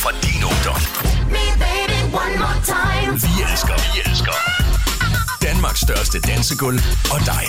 fra din ungdom. Vi elsker Danmarks største dansegulv og dig.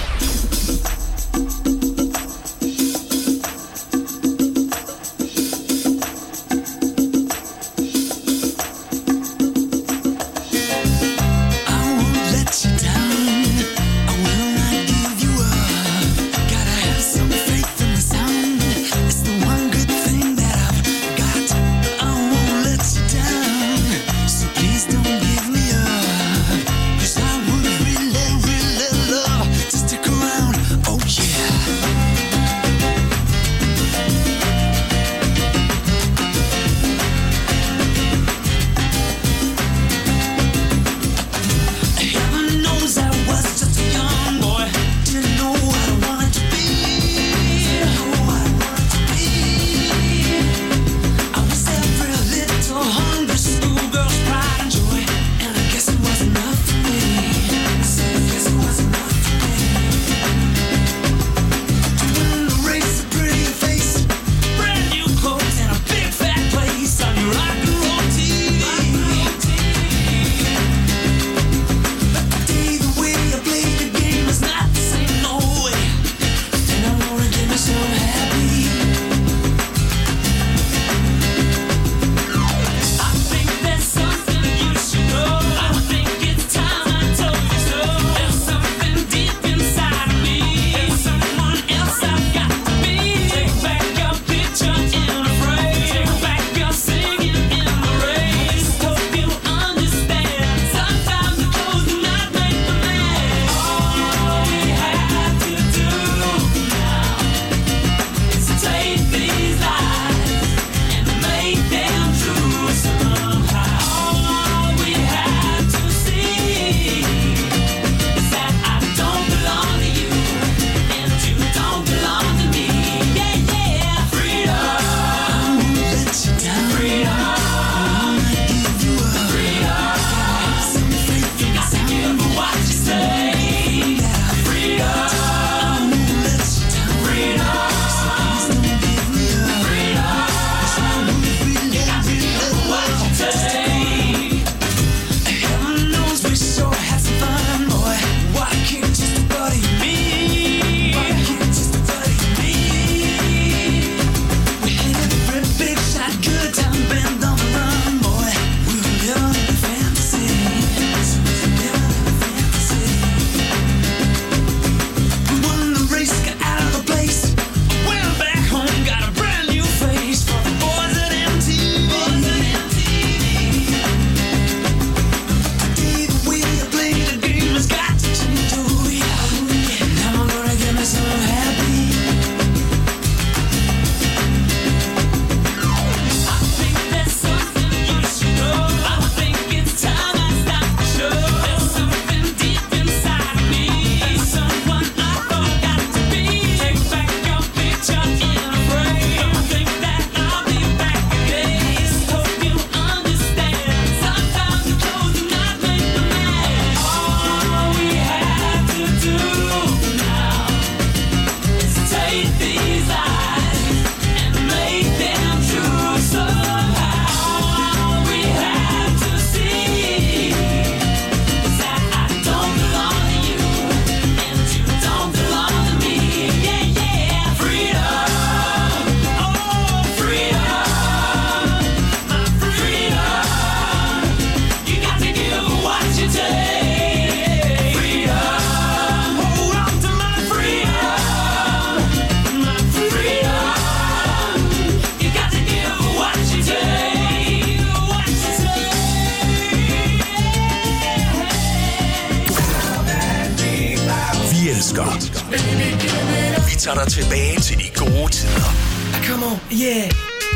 Vi tager dig tilbage til de gode tider. Come on, yeah.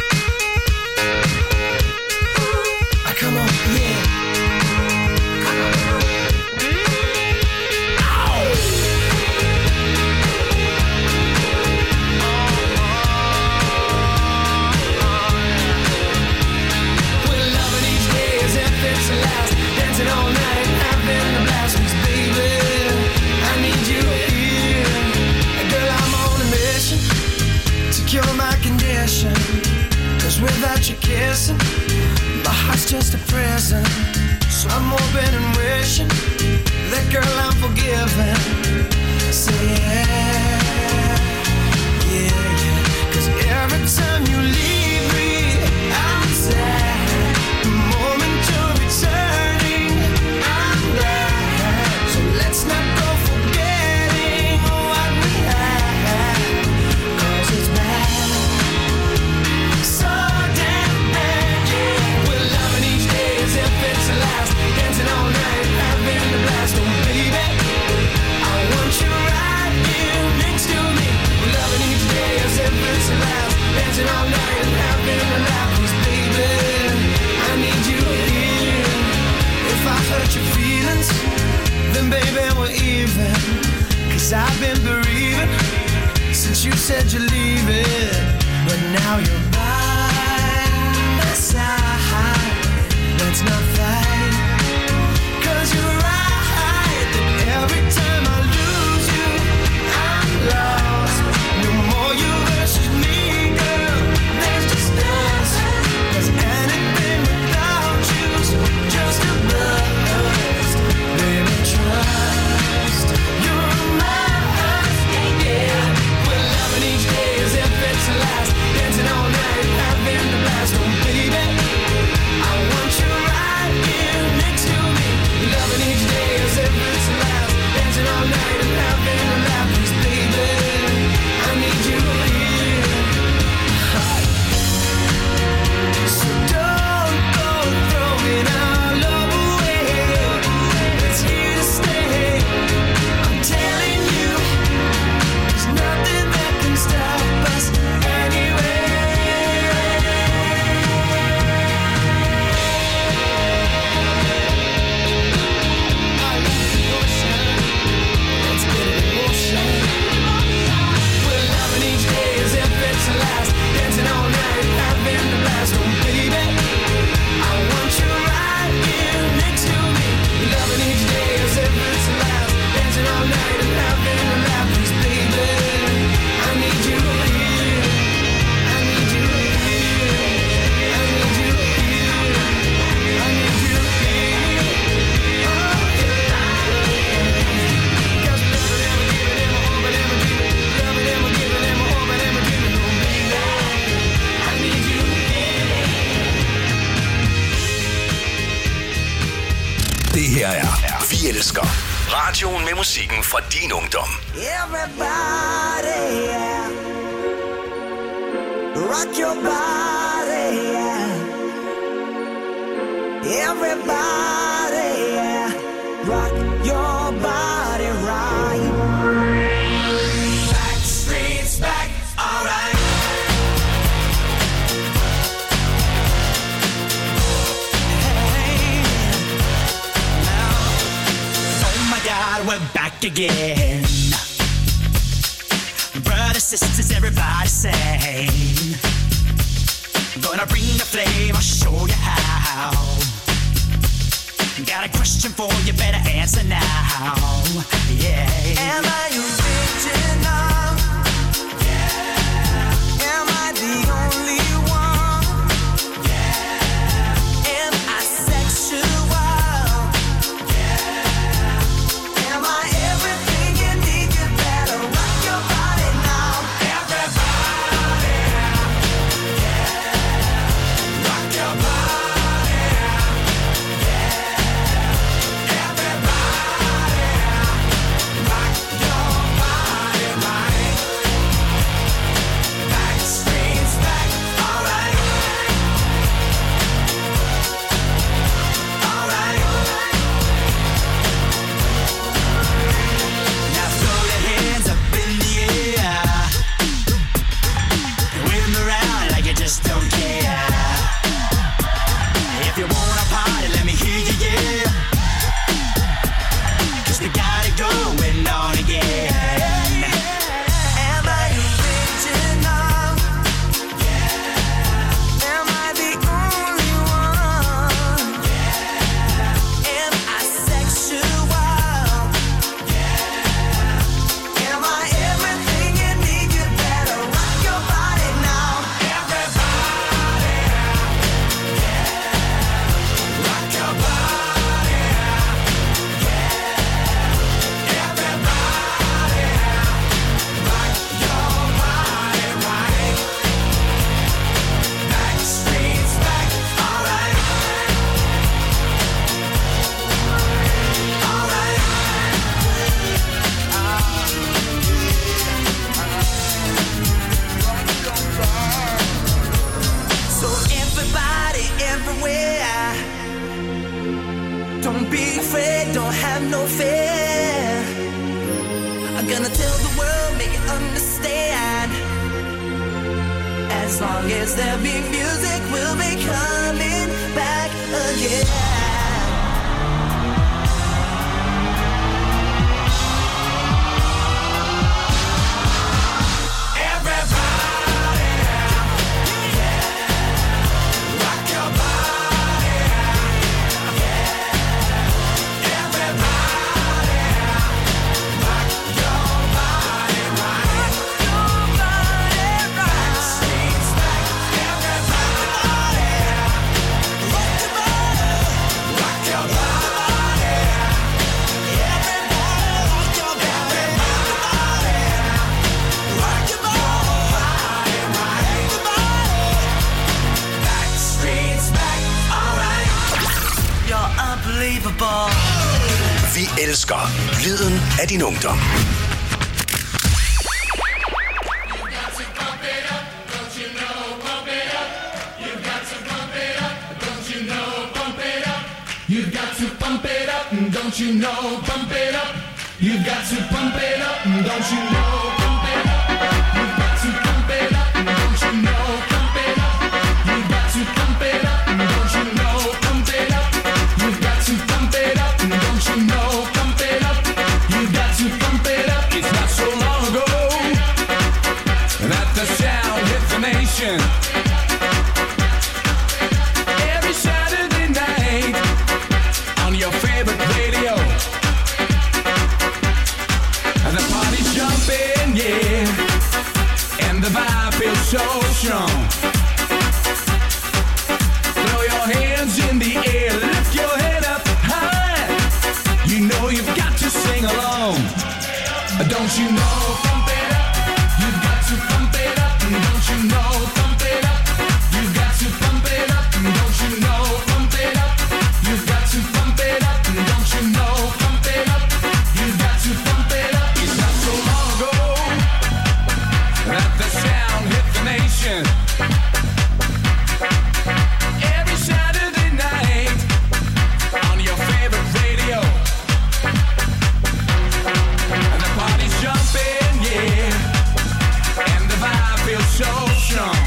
Come on, yeah. Cure my condition, listen. My heart's just a present, so I'm open and wishing that girl I'm forgiven. Say yeah, yeah, yeah. 'Cause every time you leave me, I'm sad. The moment you're returning, I'm glad. So let's not go forgetting what we had, 'cause it's bad, so damn bad, yeah. We're loving each day as if it's the last, dancing all night, having a blast. Oh baby, I want you right here next to me. We're loving each day as if it's the last, dancing all night and having a laugh. 'Cause baby, I need you here. If I hurt your feelings, then baby we're even. 'Cause I've been bereaving since you said you're leaving, but now you're by my side. Let's not fight, 'cause you're right that every time I lose you, I'm lost. No more you versus me, girl, there's just us. 'Cause anything without you's just a bust. Baby, trust, you're mine, yeah. We're loving each day as if it's the last, dancing all night, having a blast. Oh baby, I want you right here next to me. Loving each day as if it's the last, dancing all night and having a laugh. 'Cause baby, I need you here. So don't go throwing our love away. It's here to stay. I'm telling you, there's nothing that can stop us anyway. Let's get it in motion. We're loving each day as if it's the last, dancing all night, having a blast. Oh baby, I want you right here next to me. Loving each day as if it's the last, dancing all night and having a laugh. 'Cause baby, I need you here. I need you here. I need you here. I need you here. Oh yeah. 'Cause loving them, giving them, hoping them, giving, loving them, giving them, hoping them, giving. Oh baby, I need you here. Det her er Vi Elsker. Radioen med musikken fra din ungdom. Everybody, yeah. Rock your body, yeah. Everybody, yeah. Rock your body right. Backstreet's back, alright. Hey, now, oh my God, we're back again. Brothers, sisters, everybody sing. Gonna bring the flame, I'll show you how. Got a question for you, better answer now. Yeah. Am I original? Yeah. Am I the only one? Yeah. Am I sexual? Yeah. Am I everything you need? You better rock your body now. Everybody, yeah. Rock your body, yeah. Everybody, rock your body right. everywhere. Don't be afraid, don't have no fear. I'm gonna tell the world, make it understand. As long as there be music, we'll be coming back again. Vi elsker lyden af din ungdom. You've got to pump it up, don't you know, pump it up. You've got to pump it up, don't you know, pump it up. You've got to pump it up, don't you know, pump it up. You've got to pump it up, don't you know, pump it up. You've got to pump it up, don't you know, pump it up. You've got to pump it up. It's not so long ago that the sound hit the nation. Every Saturday night on your favorite radio, and the party's jumping, yeah, and the vibe feels so strong. Throw your hands in the air, lift your head up high. You know you've got to sing along. Don't you know, pump it up. You've got to pump it up. Don't you know, pump it up. You've got to pump it up. Don't you know, pump it up. You've got to pump it up. Don't you know, pump it up. You've got to pump it up. It's not so long ago that the sound hit the nation. Every Saturday night on your favorite radio, and the party's jumping, yeah, and the vibe feels so strong.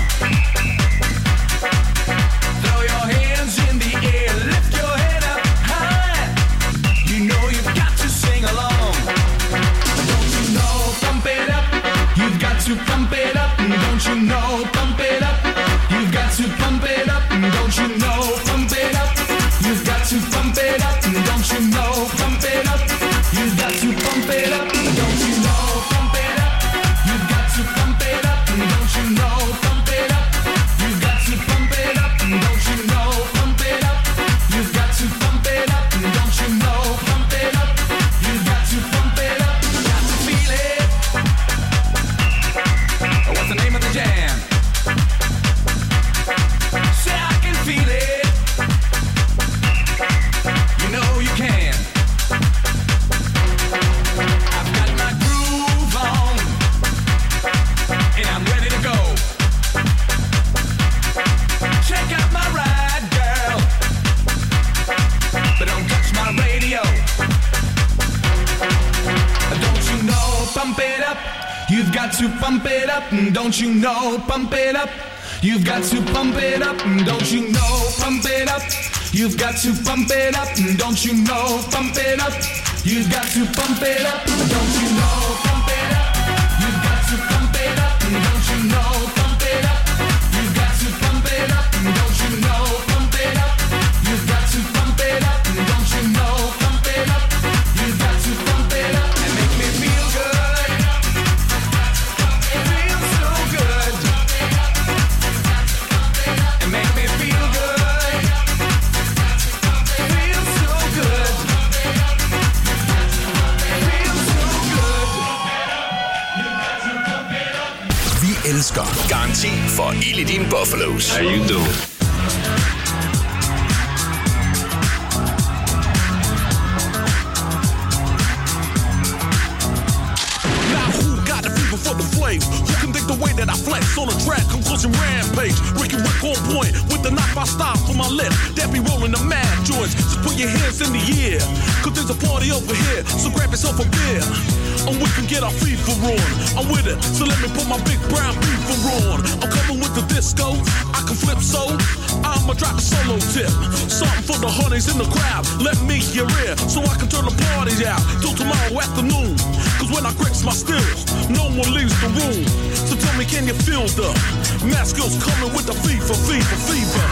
Throw your hands in the air, lift your head up high. You know you've got to sing along. Don't you know, pump it up. You've got to pump it up. Don't you know, pump it up. You've got to pump it up. Don't you know, pump it up. You've got to pump it up. Don't you know, pump it up. You've got to pump it up. Don't you know, pump it up. You've got to pump it up. Don't you know, pump it up. You've got to pump it up. Don't you know, pump it up. You've got to pump it up. Don't you know, pump it up. You've got to pump it up. Got to feel it. What's the name of the jam? Say I can feel it. You know you can. I've got my groove on, and I'm ready to go. Check out my ride, girl, but don't touch my radio. Don't you know, pump it up. You've got to pump it up. Don't you know, pump it up. You've got to pump it up. Don't you know, pump it up. You've got to pump it up. Don't you know, pump it up. You've got to pump it up. Don't you know, pump it up. You've got to pump it up. Don't you know, pump it up. You've got to pump it up. Don't you know, pump it up. You've got to pump it up. Don't you know, pump it up. You've got to pump it up and make me feel good. It feels so good. And make me feel good. It feels so good. It feels so good. Vi elsker garanti for ild i dine Buffalos. How you doing? Now who got the fever for the flavor? Who can dig the way that I flex on a track? Conclusion rampage. Ricky Rick on point with the knife I style for my left that be rolling the mad joints. Just put your hands in the air, cause there's a party over here, so grab yourself a beer. And we can get our FIFA on. I'm with it, so let me put my big brown beaver on. I'm coming with the disco, I can flip so I'ma drop a solo tip. Something for the honeys in the crowd, let me hear it, so I can turn the party out till tomorrow afternoon. Cause when I grips my stills, no one leaves the room. So tell me, can you feel the mass skills coming with the fever, fever, fever?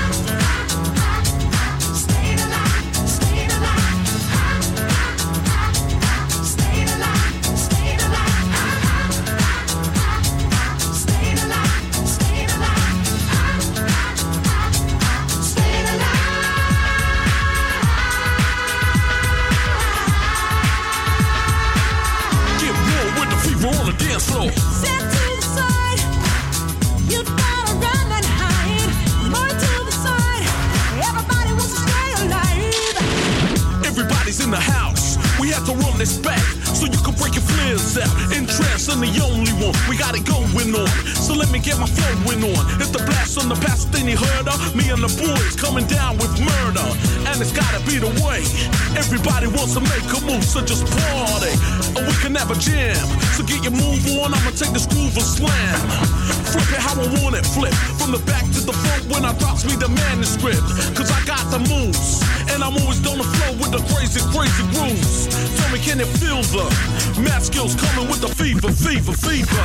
This back so you can break your flares out. Interest in the only one, we got it going on. So let me get my flowing on. It's the blast on the past thing you heard of. Me and the boys coming down with murder, and it's gotta be the way. Everybody wants to make a move, so just party, and we can have a jam. So get your move on, I'ma take this groove and slam. Flip it how I want it, flip from the back to the front when I drops me the manuscript. Cause I got the moves, and I'm always on the flow with the crazy, crazy grooves. Tell me, can you feel the math skills coming with the fever, fever, fever?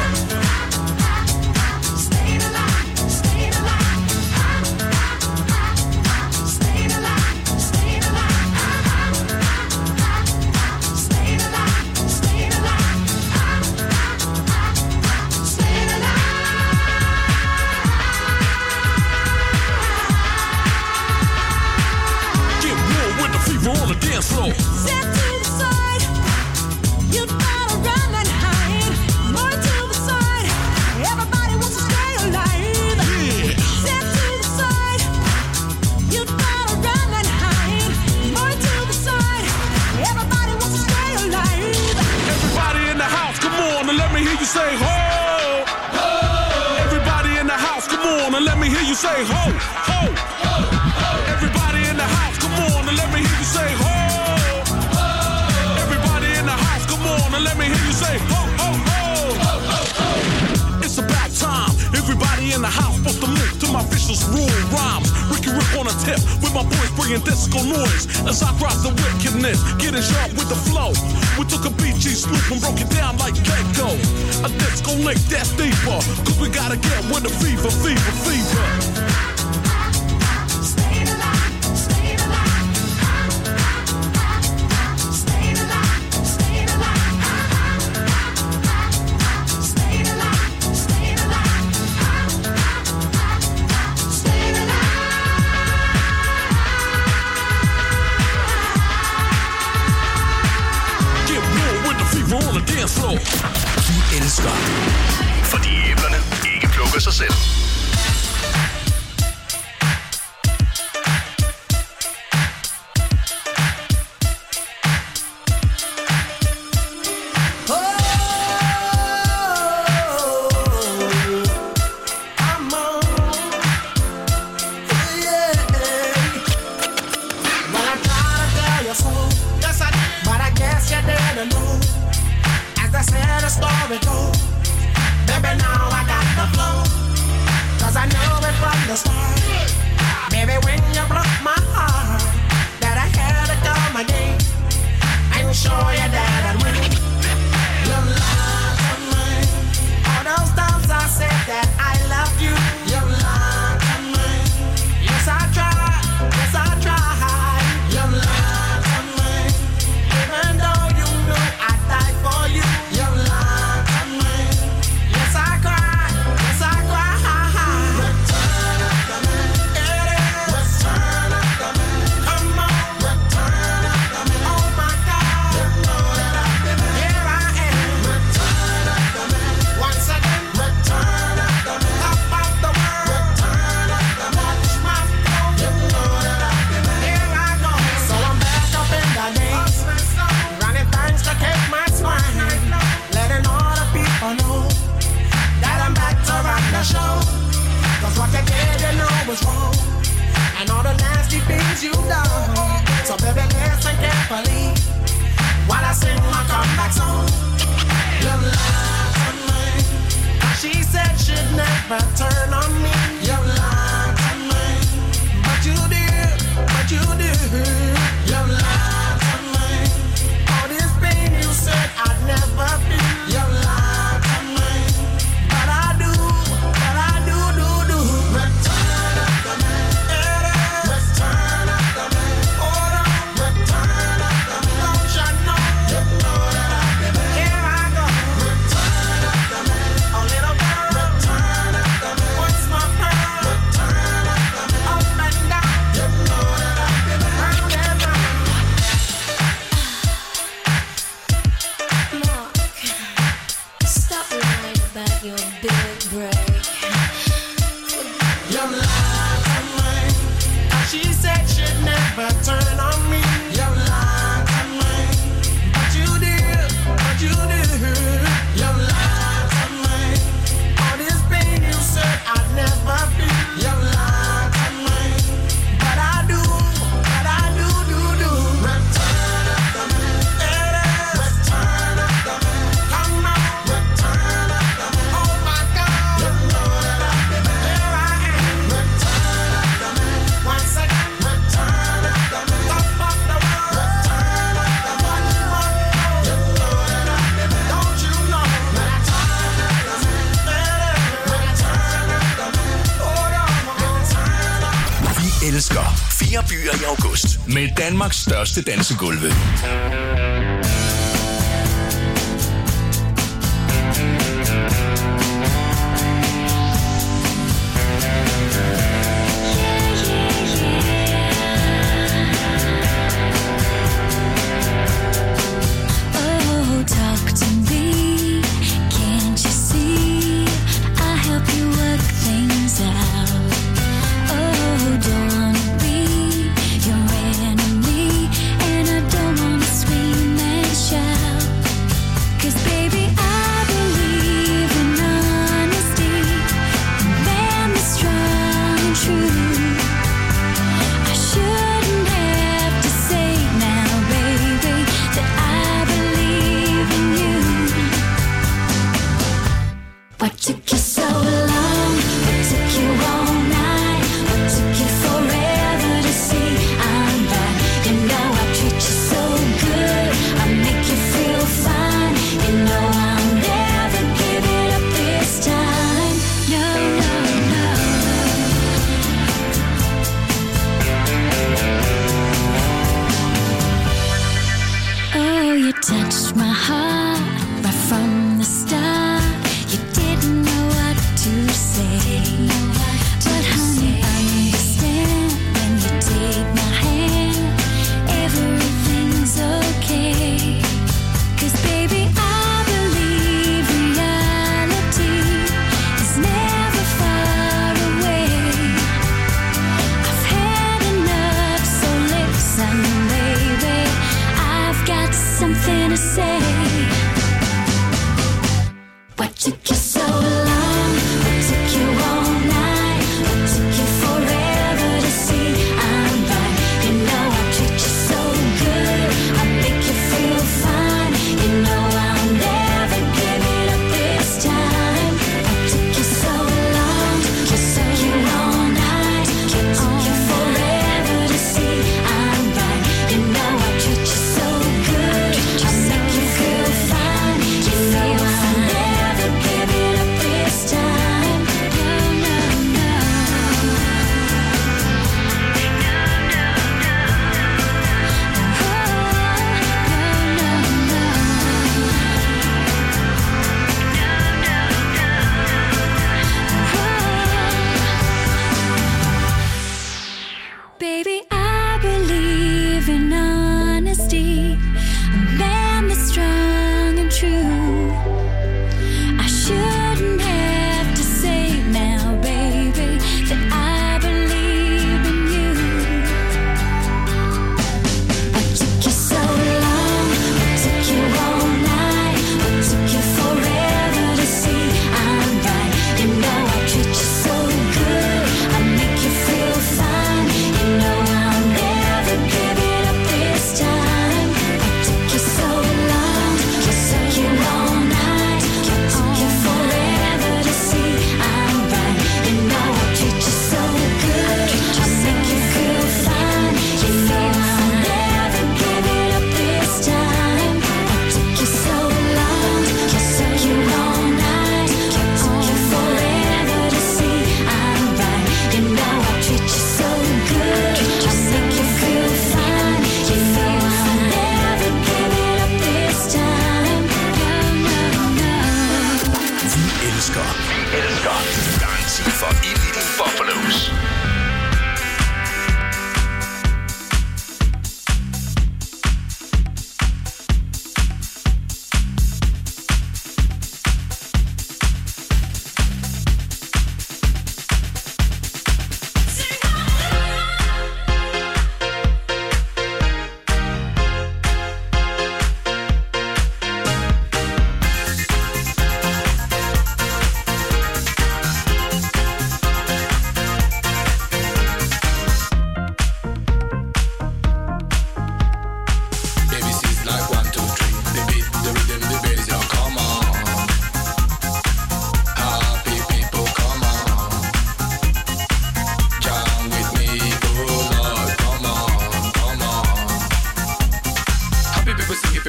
On the dance floor. Step to the side, you gotta run and hide. More to the side, everybody wants to stay alive. Yeah. Step to the side, you gotta run and hide. More to the side, everybody wants to stay alive. Everybody in the house, come on and let me hear you say ho. Ho. Everybody in the house, come on and let me hear you say ho, ho. Ho. Everybody in the house, come on and let me hear you say ho, ho. Everybody in the house, come on and let me hear you say ho, ho, ho. Ho, ho, ho. It's about time. Everybody in the house supposed to move to my vicious rule rhymes. Ricky Rick on a tip with my boys bringing disco noise as I drop the wickedness, getting sharp with the flow. We took a BG swoop and broke it down like Keiko. A disco lick that's deeper, cause we gotta get with the fever, fever, fever. Vi elsker, fordi æblerne ikke plukker sig selv. Story goes, baby, now I got the flow. let you down. So baby, listen carefully while I sing my comeback song. You lied to me. She said she'd never turn on me. You lied to me, but you did, but you did. You lied to me. All this pain you said I'd never feel. You lied to me, but I do, do. Return up the man, return up the man. Hold on, return up the man. Don't you know? You know that I've been there. Here I go. Return up the man. A little girl. Return up the man. What's my pearl? Return up the man. Up and down. You know that I've been there. Round and round. Mark, stop lying about your big break. You lied to me. She said she'd never turn on me. You lied to me, but you did, but you did. You lied to me. All this pain you said I'd never feel. You lied to me, but I do, do. Return up the man, return up the man. Come on, return up the man. Oh my God, you know that I've been there. Here I am. Return up the man. Once again, return up the man. Top of the world. Return up the man. You know that I've been there. Don't you know? Return up the man. Return up the man. Hold on, return up. Vi elsker 4 byer i august med Danmarks største dansegulve. Oh, talk to me. Can't you see? I help you work things out. Oh, don't wanna be your enemy, and I don't wanna swing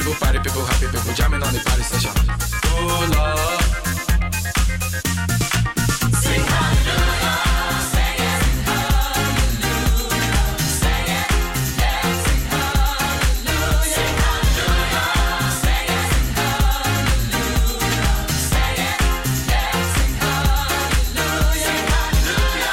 party people, happy people, jamming on the party session. Oh Lord. Sing hallelujah, sing it, hallelujah, sing it, yeah, sing hallelujah, sing hallelujah, sing it, hallelujah, sing it, yeah, sing hallelujah, sing hallelujah.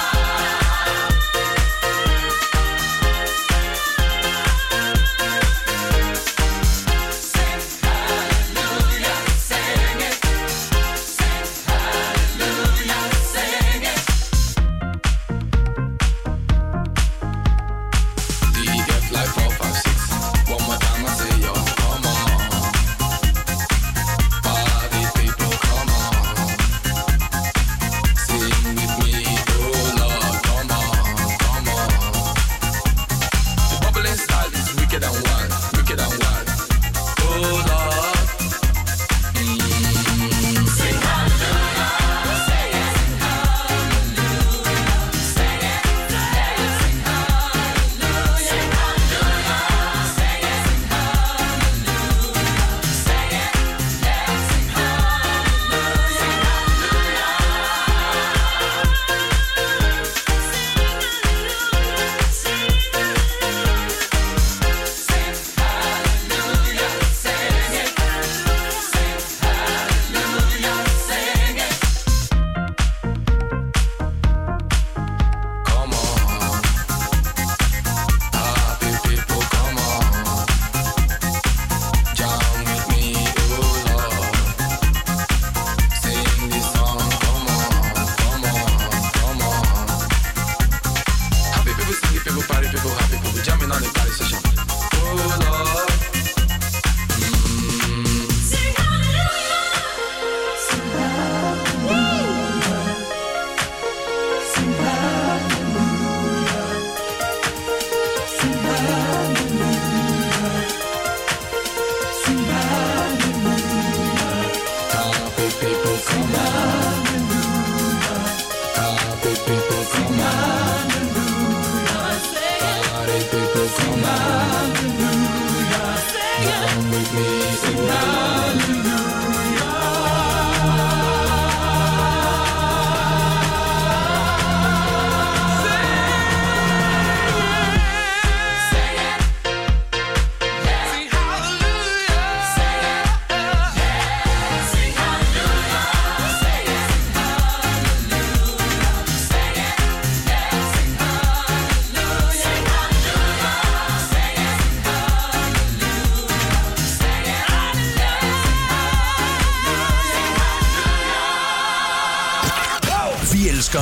Vi elsker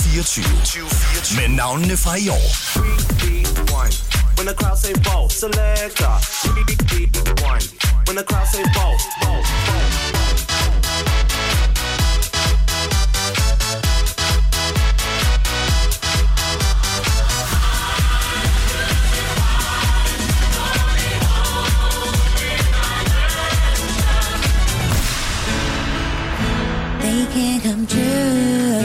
2024 med navnene fra i år. 3, 2, 1. When the crowd say ball, selector. 3, 2, 1. When the crowd say ball, ball, ball. They can come true.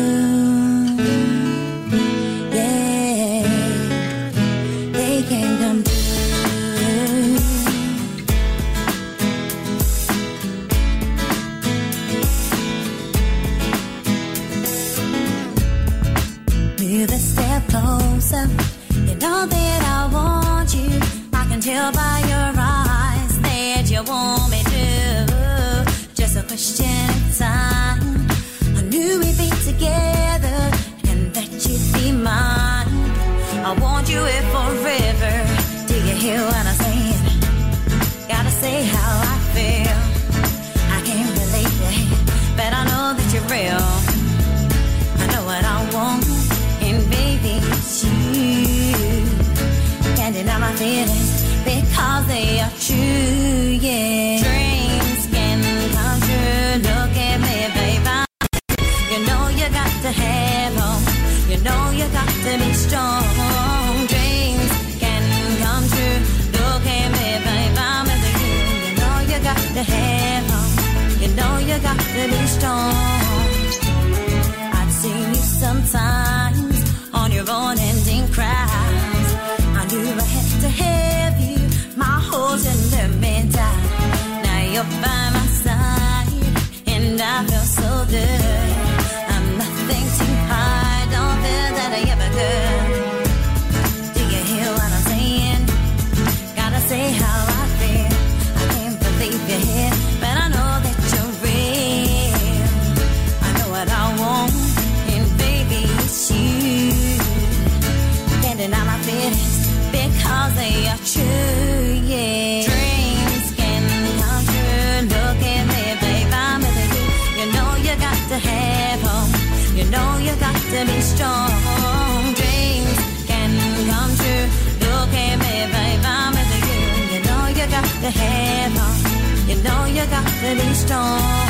Yeah, they can come true. Move a step closer. You know that I want you. I can tell by your eyes that you want me to. Just a question of time. I knew we'd be together and that you'd be mine. I want you here forever. Do you hear what I'm saying? Gotta say how I feel. I can't relate to it, but I know that you're real. I know what I want, and baby, it's you. Can't deny my feelings because they are true, yeah. Dreams can come true. Look at me, baby. You know you got to have hope. You know you got to be strong. Dreams can come true. Look at me, baby. I'm with you. You know you they are true, yeah. Dreams can come true. Look at me, babe, I'm with you. You know you got to have hope. You know you got to be strong. Dreams can come true. Look at me, babe, I'm with you. You know you got to have hope. You know you got to be strong.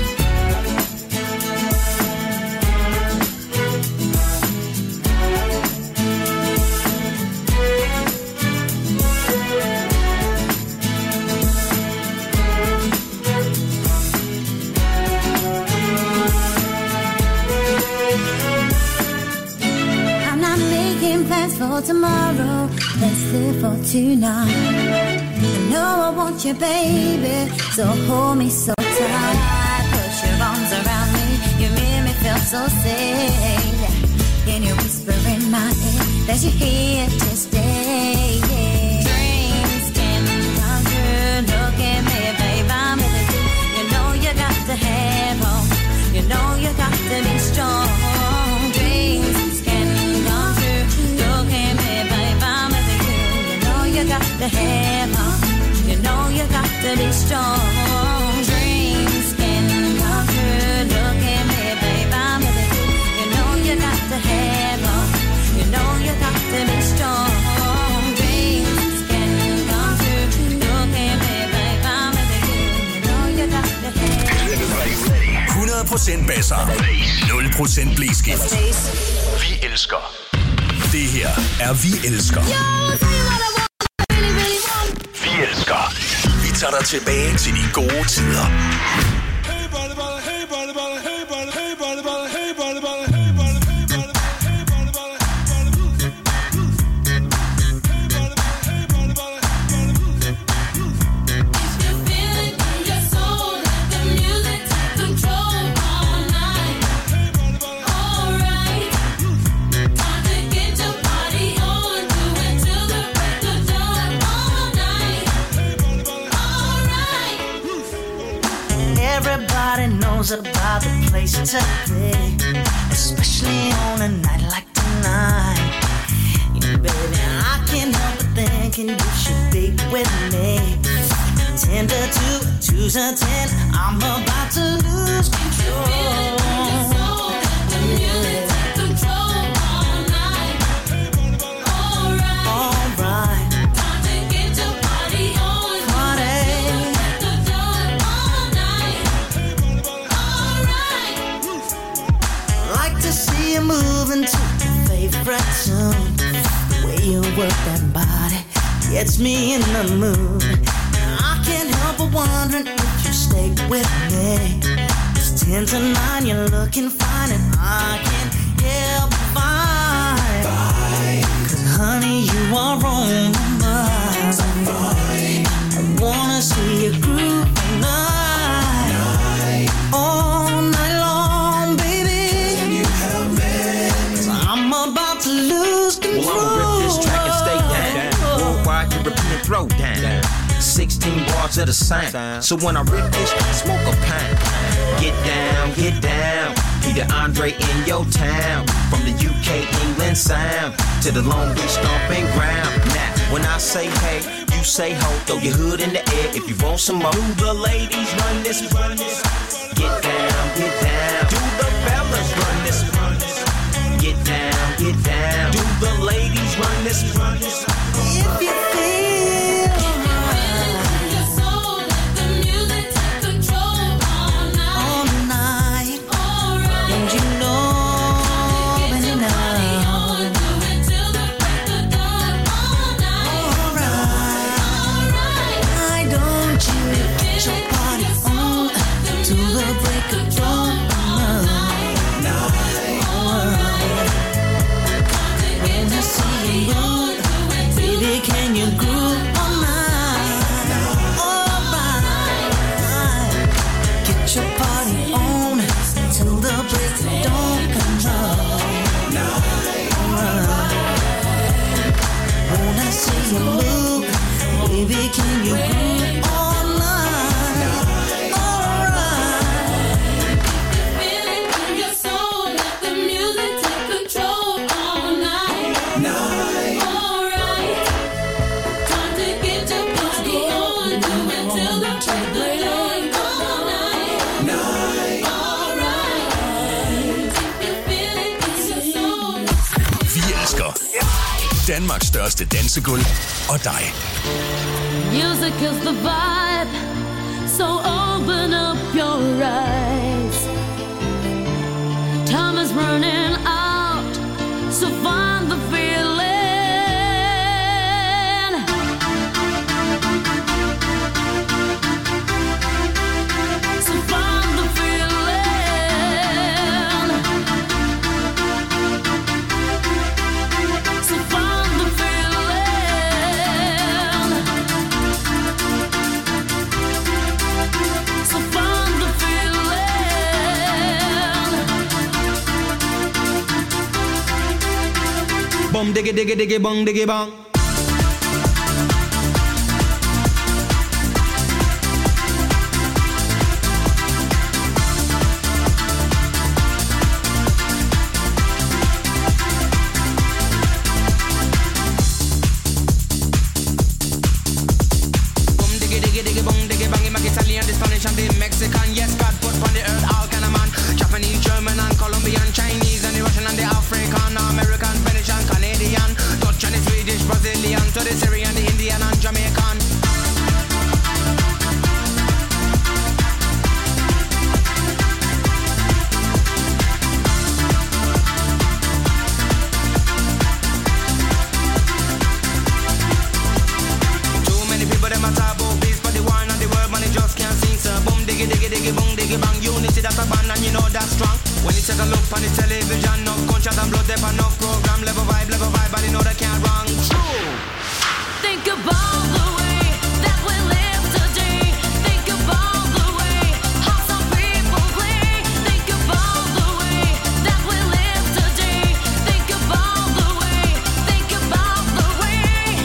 For tomorrow, let's live for tonight. I know I want you, baby, so hold me so tight. Put your arms around me, you make me feel so safe. Can you whisper in my ear that you're here to stay? Yeah. Dreams can come true. Look at me, babe, I'm with you. You know you got to have hope. You know you got to be strong. Dreams can come true. Look at me, babe, I'm with you. You know you got to have hope. You know you got to be strong. Dreams can come true. Look at me, babe, I'm with you. You know you got to have hope. You know you got to be strong. Dreams can come true. Look at me, babe, I'm with you. You know you got to have 100% basser. 0% blæskift. Vi elsker. Det her er Vi elsker. Vi elsker. Vi tager dig tilbage til de gode tider. Hey, buddy, buddy, hey, buddy, buddy, hey, buddy, hey, buddy, buddy, hey, buddy, buddy, hey, buddy, hey, buddy, hey, buddy, buddy, Everybody knows about the place today, especially on a night like tonight. Baby, I can't help but thinking you should be with me. 10 to 2, 2's a 10. I'm about to lose control. Moving to your favorite tune. The way you work that body gets me in the mood. I can't help but wondering if you stay with me. It's 10 to 9, you're looking fine, and I can't help but find. 'Cause honey, you are on my mind. I wanna see you groove tonight. All night long, baby. Can you help me? 'Cause I'm about to lose control. Well, I'ma rip this track and stay down. Worldwide European throw down. 16 bars of the same. So when I rip this, smoke a pound. Get down, get down. Peter Andre in your town. From the UK, England sound to the Long Beach stomping ground. Now, when I say hey, you say ho. Throw your hood in the air if you want some more. Do the ladies run this, run this? Get down, get down. Do the fellas run this, run this? Get down, get down. Do the ladies run this, run this? If you feel baby, can you groove all night? Alright. Feel it in your soul, let the music take control all night. Alright. Danmarks største dansegulv og dig. Music is the vibe, so open up your eyes. Time is running out, so find the feeling. So find the feeling. So find the feeling. So find the feeling. Bum diggy diggy diggy bong diggy bong. Italian, the Spanish and the Mexican. Yes, God put on the earth all kind of man. Japanese, German and Colombian, Chinese and the Russian and the African, American, Spanish and Canadian, Dutch and the Swedish, Brazilian, to the Syrian, the Indian and Jamaican. Too many people them a talk about peace, but the war and the world man, they just can't sing. So boom diggy diggy diggy boom diggy bang. Unity that's a band and you know that's strong. When you take a look on the television, no gunshot and blood, there no program, level vibe, but you know they can't wrong. True. Think about the way that we live today. Think about the way how some people play. Think about the way that we live today. Think about the way. Think about the way.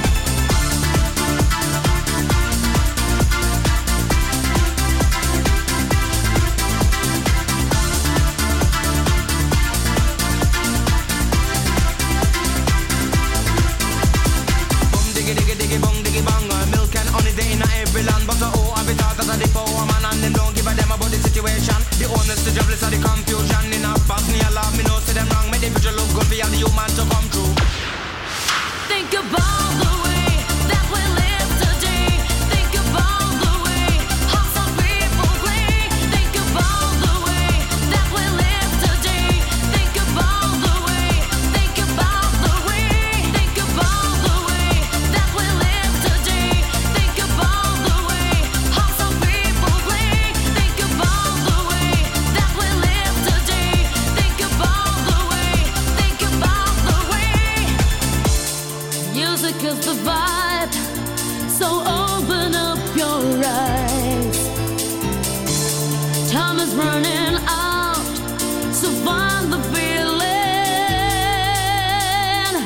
Boom diggy diggy diggy bong diggy bang. Milk and honey they in every land, but oh, I be thought that the power man and them don't give a damn about the situation. The owners, the jobless, and the confusion in a Bosnia love me no say them wrong. Make the future look good for all the human to come true. Think about the way that we live today. Think about the way how some people play. Think about the way that we live today. Think about the way. Think about the way. Think about the way that we live today. Think about the way how some people play. Think about the way that we live today. Think about the way. Think about the way. Music is the vibe, so open up your eyes. Time is running out, so find the feeling.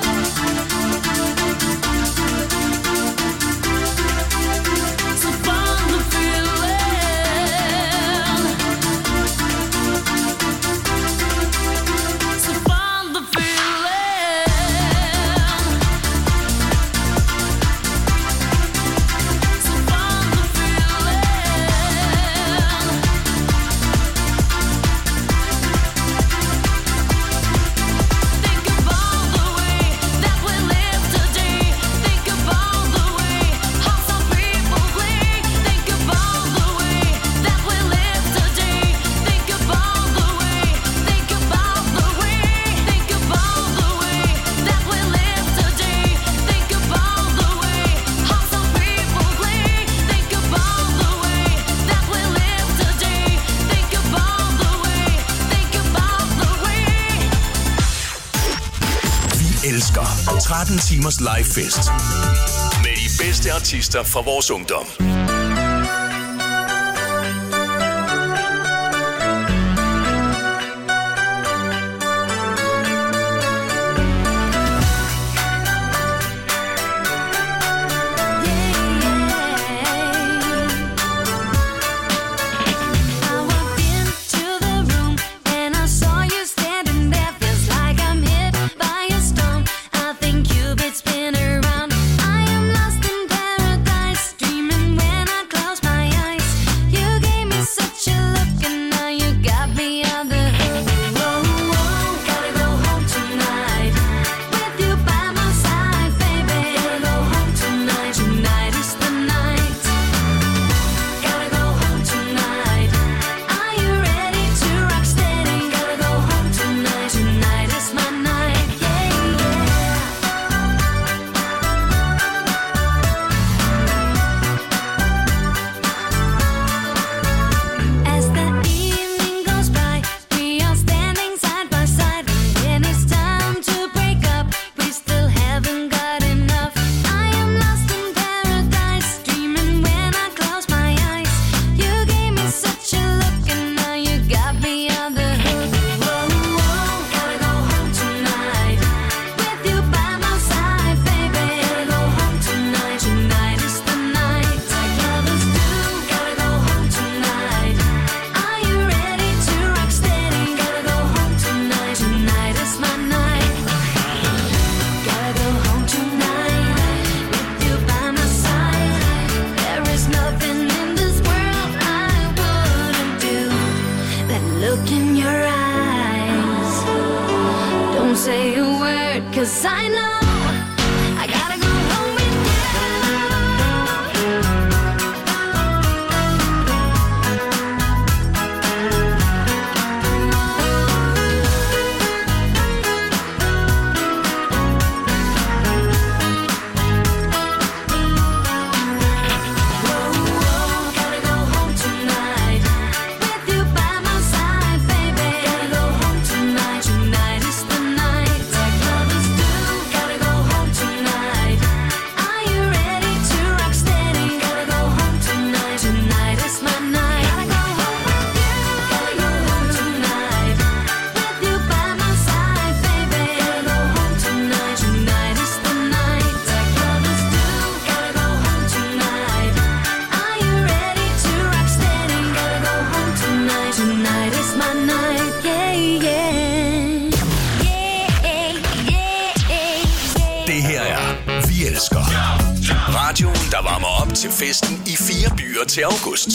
So find the feeling. So find the feeling. So find the feeling. Think about the way that we live today. Think about the way how some people play. Think about the way that we live today. Think about the way. Think about the way. Think about the way that we live today. Think about the way how some people play. Think about the way that we live today. Think about the way. Think about the way. Vi elsker 13 timers live fest med de bedste artister fra vores ungdom. I walked into the room and I saw you standing there. Feels like I'm hit by a storm. I think Cupid spin around. I am lost in paradise, dreaming when I elsker. Radioen, der varmer op til festen i 4 byer til august.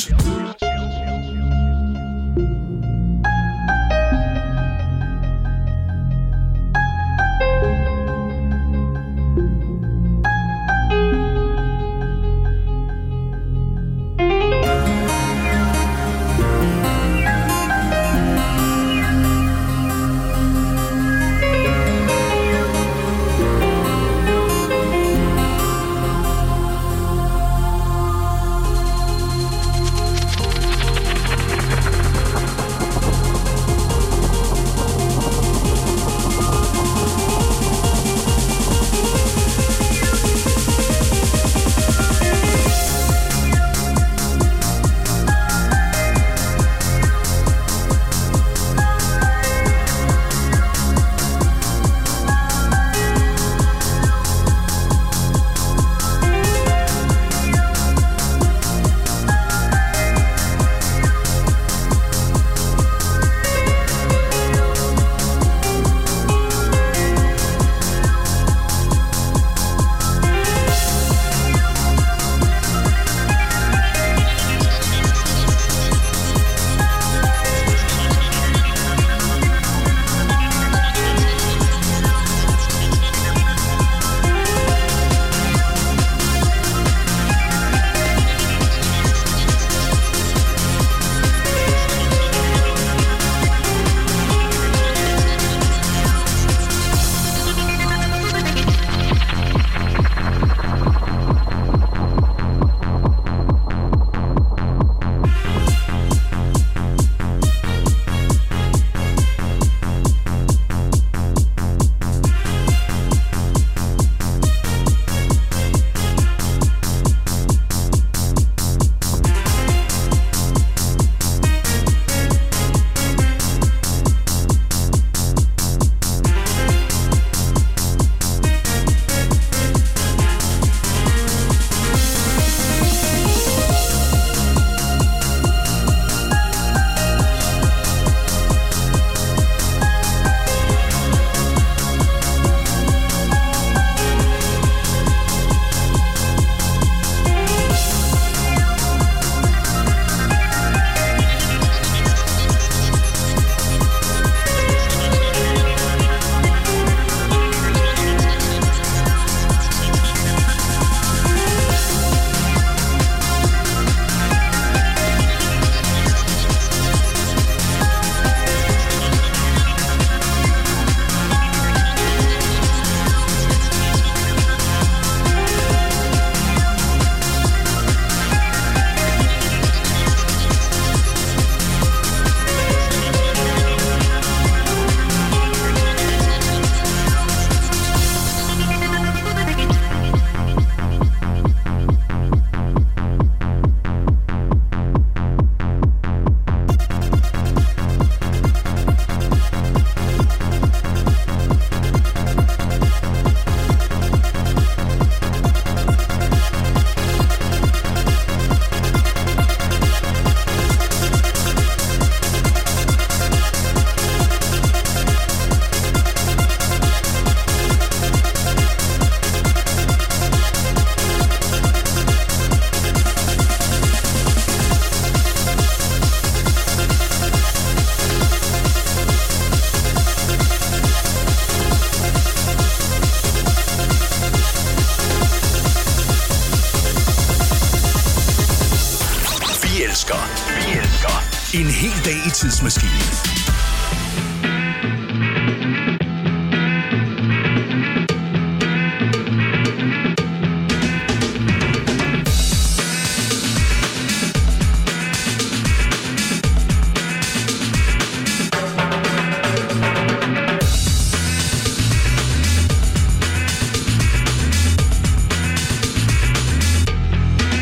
En hel dag i tidsmaskinen.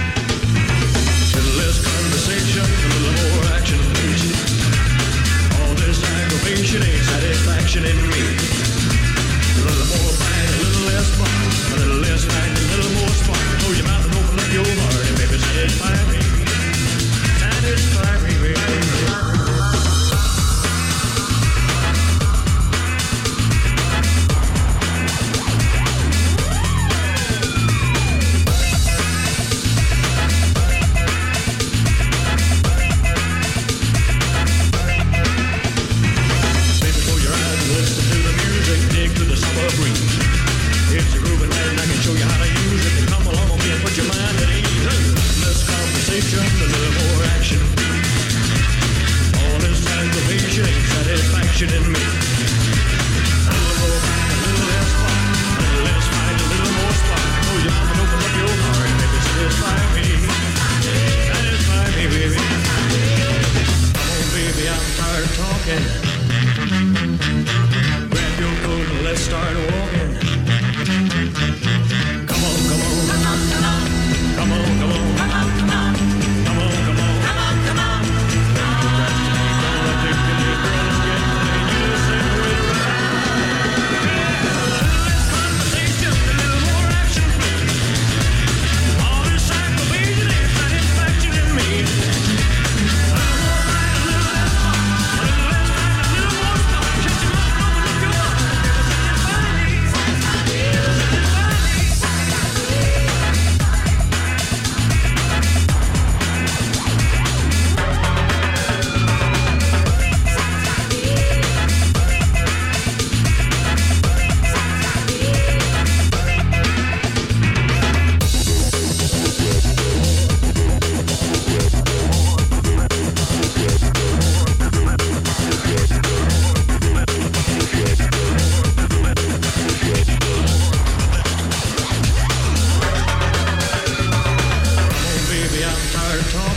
Less conversation, a little more action, please.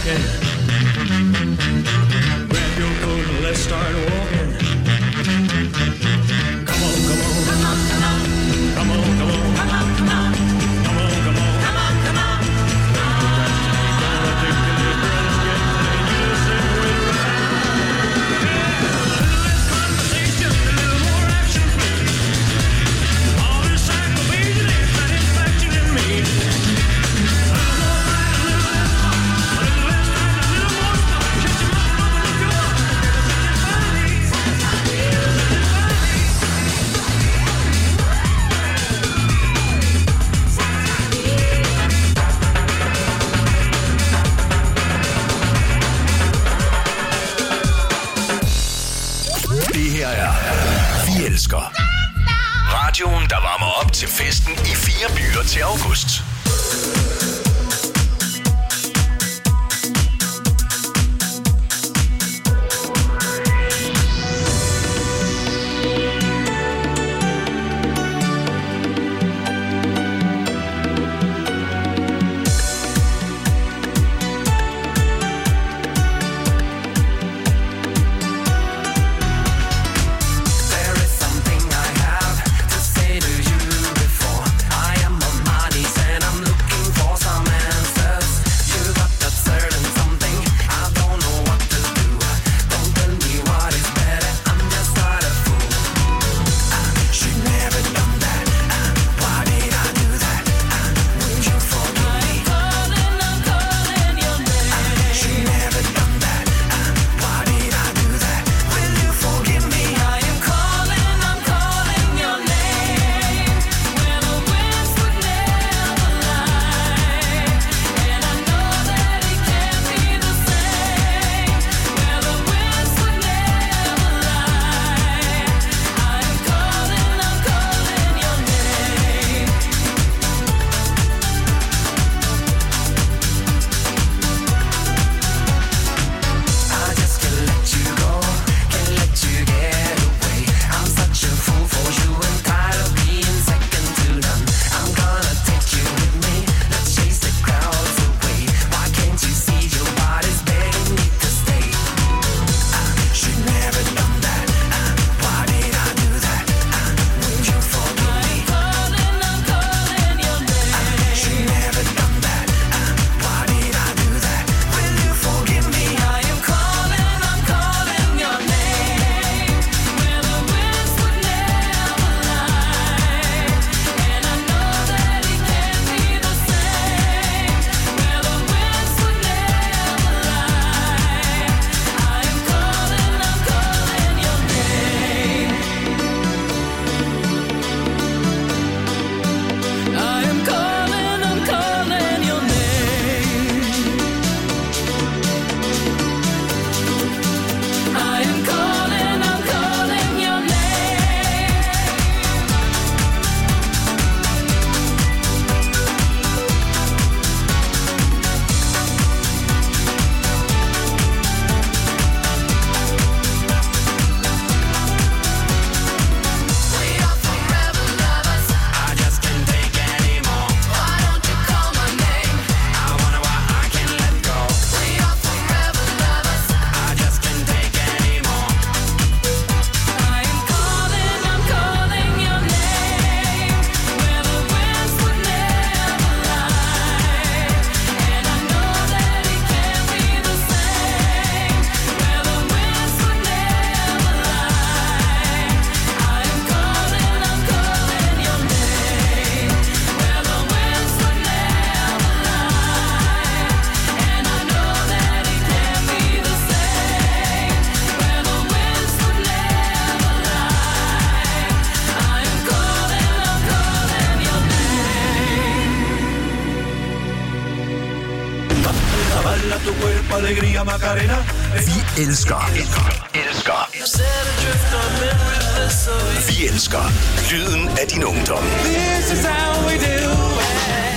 talking. Grab your coat and let's start walking. Come on, come on. Come on, come on. Come on, come on. Come on, come on. Come on, come on. Come on, come on. Gonna take a little girl and get money. You listen with a little conversation, a little more action, please. All this aggravation is satisfaction in me. A little more fight, a little less talk, a little less time, a little more stuff. Shut your mouth, open up your heart. Satisfy me. Satisfy me. Det her er Vi Elsker. Radioen, der varmer op til festen i 4 byer til august. There is something I have to say to you before I am on my knees and I'm looking for some answers. You got that certain something, I don't know what to do. Don't tell me what is better, I'm just not a fool. I should never done that. Why did I do that? Will you forgive me? I'm calling your name. I should never done that. Why did I do that? Will you forgive me? I am calling your name. Where the winds would never lie. And I know that it can't be the same. Where the winds would never lie. I am calling your name. I just can't let you go, can't let you get away. I'm such a fool for you and tired of being second to none. I'm gonna take you with me, let's chase the crowds away. Why can't you see your body's begging me to stay? I should never done that. Why did I do that? Will you forgive me? I'm calling your name. I should never done that. Why did I do that? Will you forgive me? I am calling your name. Where the winds would never lie. And I know that it can't be the same. Where the winds would never lie. I am calling your name. I am calling your name. I am calling your name. We are forever lovers. I just can't take anymore. Why don't you call my name? I wonder why I can't let go. We are forever lovers. I just can't take anymore. I am calling your name. Where the winds would never lie. And I know that it can't be the same. Where the winds would never lie. I am calling your name. Where the winds would never lie. And I know that it can't be the same. Where the winds would never lie. I am calling your name. Baila tu cuerpo, alegría, Macarena. Vi elsker. Elsker. Vi elsker. Lyden af din ungdom. This is how we do it.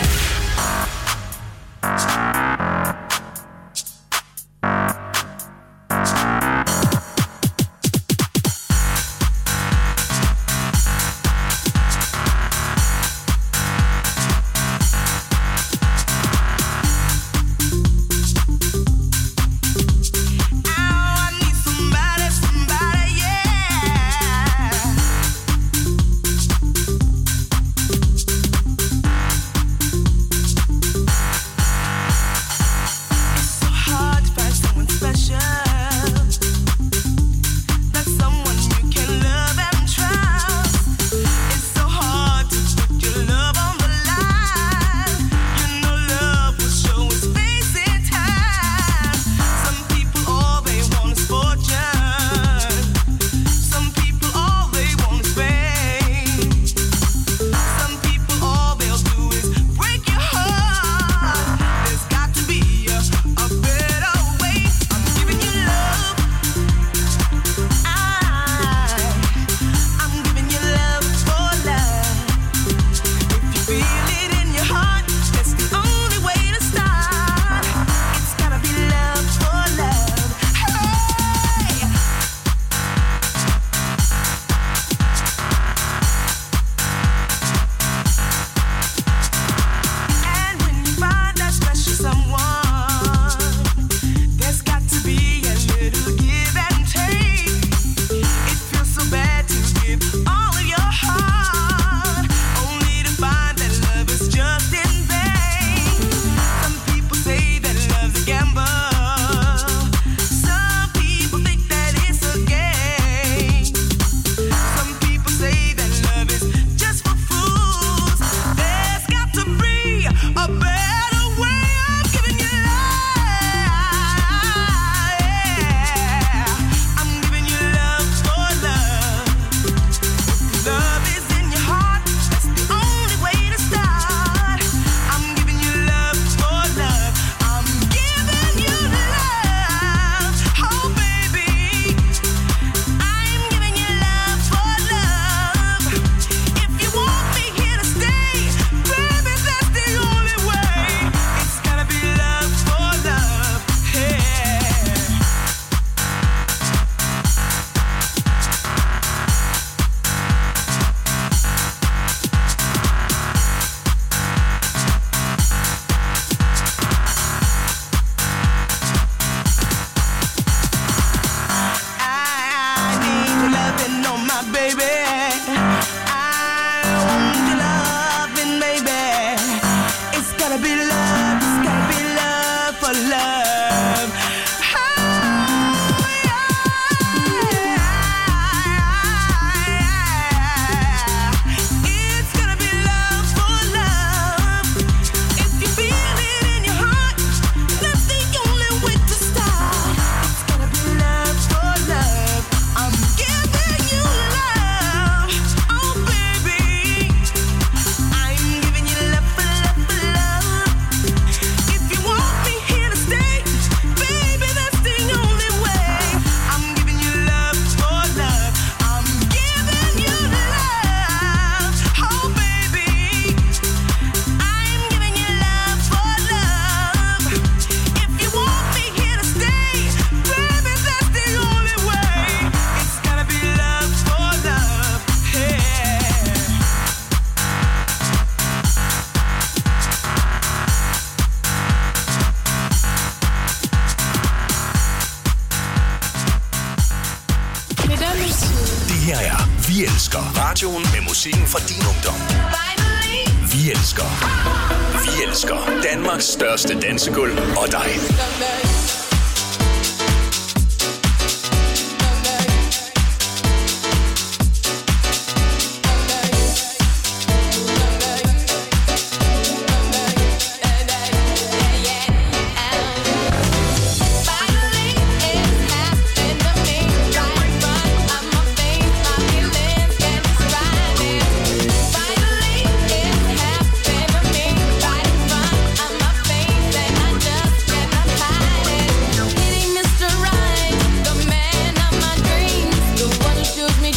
Vi elsker radioen med musikken fra din ungdom. Vi elsker Danmarks største dansegulv og dig.